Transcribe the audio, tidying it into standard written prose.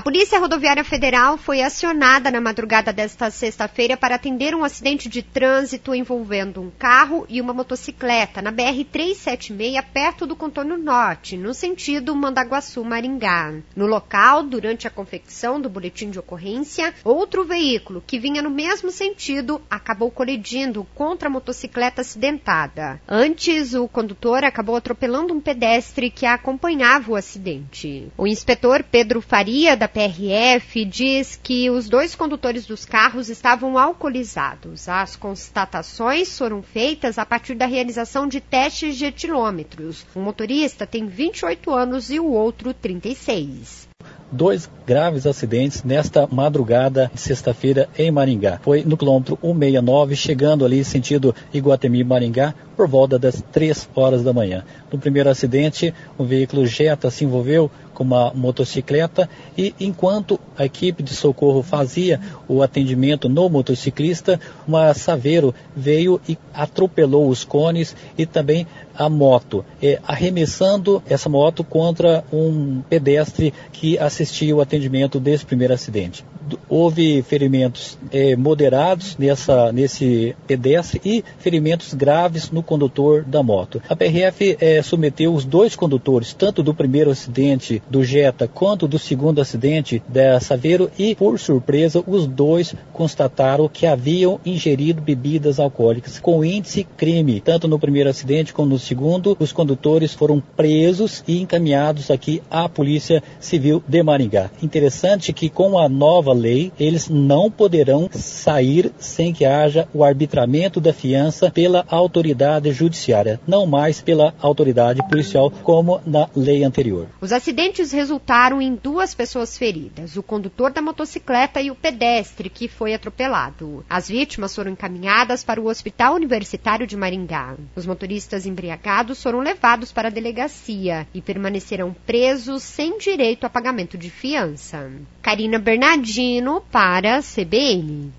Polícia Rodoviária Federal foi acionada na madrugada desta sexta-feira para atender um acidente de trânsito envolvendo um carro e uma motocicleta na BR-376, perto do Contorno Norte, no sentido Mandaguaçu-Maringá. No local, durante a confecção do boletim de ocorrência, outro veículo que vinha no mesmo sentido acabou colidindo contra a motocicleta acidentada. Antes, o condutor acabou atropelando um pedestre que acompanhava o acidente. O inspetor Pedro Faria, da PRF, diz que os dois condutores dos carros estavam alcoolizados. As constatações foram feitas a partir da realização de testes de etilômetros. O motorista tem 28 anos e o outro 36. 2 graves acidentes nesta madrugada de sexta-feira em Maringá. Foi no quilômetro 169, chegando ali sentido Iguatemi-Maringá, por volta das 3 horas da manhã. No primeiro acidente, o veículo Jetta se envolveu com uma motocicleta e enquanto a equipe de socorro fazia o atendimento no motociclista, uma Saveiro veio e atropelou os cones e também a moto, arremessando essa moto contra um pedestre que assistia o atendimento desse primeiro acidente. Houve ferimentos moderados nesse pedestre e ferimentos graves no condutor da moto. A PRF submeteu os 2 condutores, tanto do primeiro acidente do Jetta quanto do segundo acidente da Saveiro, e, por surpresa, os 2 constataram que haviam ingerido bebidas alcoólicas com índice crime. Tanto no primeiro acidente como no segundo, os condutores foram presos e encaminhados aqui à Polícia Civil de Maringá. Interessante que com a nova lei, eles não poderão sair sem que haja o arbitramento da fiança pela autoridade judiciária, não mais pela autoridade policial, como na lei anterior. Os acidentes resultaram em 2 pessoas feridas, o condutor da motocicleta e o pedestre que foi atropelado. As vítimas foram encaminhadas para o Hospital Universitário de Maringá. Os motoristas embriagados foram levados para a delegacia e permanecerão presos sem direito a pagamento de fiança. Karina Bernardino para a CBN.